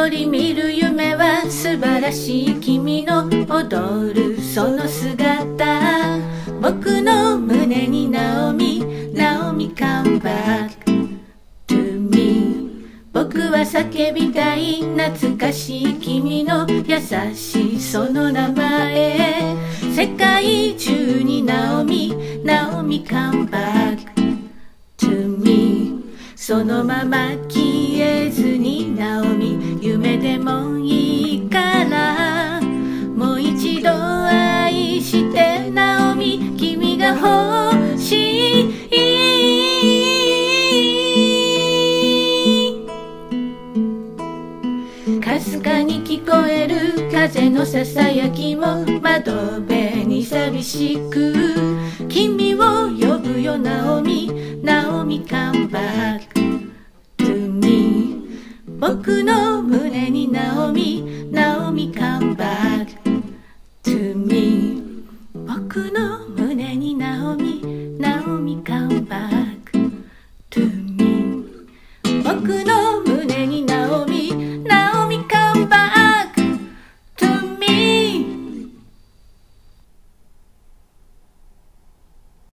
り見る夢は素晴らしい君の踊るその姿。僕の胸にナオミ come back to me。 僕は叫びたい懐かしい君の優しいその名前。世界中にナオミ come back to me。 そのまま消えずにナオミ、夢でもいいからもう一度愛してナオミ、君が欲しい。かすかに聞こえる風のささやきも窓辺に寂しく、君を呼ぶよナオミ come back to me。 僕の胸にナオミ come back to me。 僕の